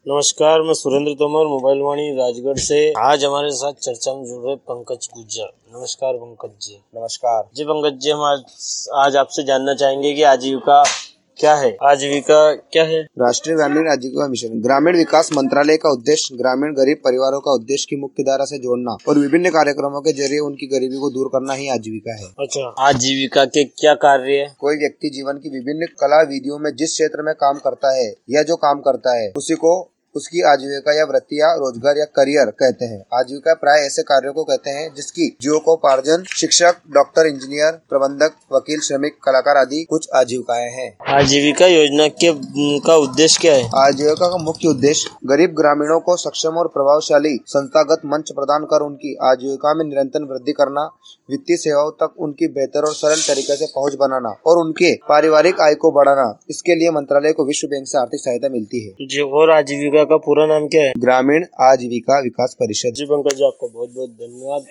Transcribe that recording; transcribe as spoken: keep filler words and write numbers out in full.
नमस्कार, मैं सुरेंद्र तोमर, मोबाइल वाणी राजगढ़ से। आज हमारे साथ चर्चा में जुड़ रहे पंकज गुज्जर। नमस्कार पंकज जी। नमस्कार जी पंकज जी, हम आज आज आपसे जानना चाहेंगे कि आजीविका क्या है। आजीविका क्या है? राष्ट्रीय ग्रामीण आजीविका मिशन ग्रामीण विकास मंत्रालय का उद्देश्य ग्रामीण गरीब परिवारों का उद्देश्य की मुख्य धारा से जोड़ना और विभिन्न कार्यक्रमों के जरिए उनकी गरीबी को दूर करना ही आजीविका है। अच्छा, आजीविका के क्या कार्य है? कोई व्यक्ति जीवन की विभिन्न कला विधियों में जिस क्षेत्र में काम करता है या जो काम करता है उसी को उसकी आजीविका या वृत्ति या रोजगार या करियर कहते हैं। आजीविका प्राय ऐसे कार्यों को कहते हैं जिसकी जीविकोपार्जन शिक्षक, डॉक्टर, इंजीनियर, प्रबंधक, वकील, श्रमिक, कलाकार आदि कुछ आजीविकाएं हैं। आजीविका योजना के का उद्देश्य क्या है? आजीविका का मुख्य उद्देश्य गरीब ग्रामीणों को सक्षम और प्रभावशाली संस्थागत मंच प्रदान कर उनकी आजीविका में निरंतर वृद्धि करना, वित्तीय सेवाओं तक उनकी बेहतर और सरल तरीके से पहुंच बनाना और उनके पारिवारिक आय को बढ़ाना। इसके लिए मंत्रालय को विश्व बैंक से आर्थिक सहायता मिलती है। जी, और आजीविका का पूरा नाम क्या है? ग्रामीण आजीविका विकास परिषद। जी पंकज जी, आपका बहुत बहुत धन्यवाद।